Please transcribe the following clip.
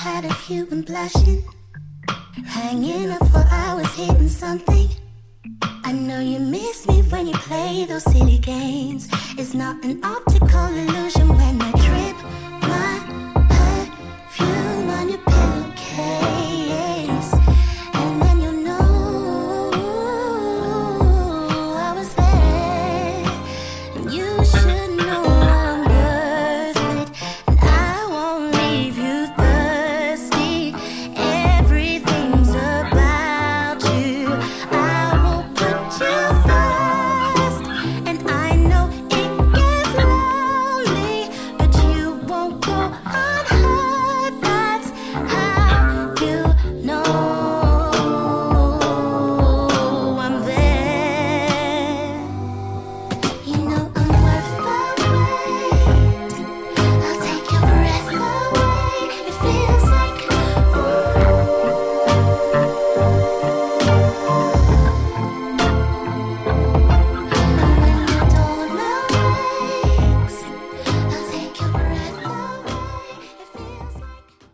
had of you and blushing, hanging up for hours hitting something. I know you miss me when you play those silly games. It's not an optical illusion when I try.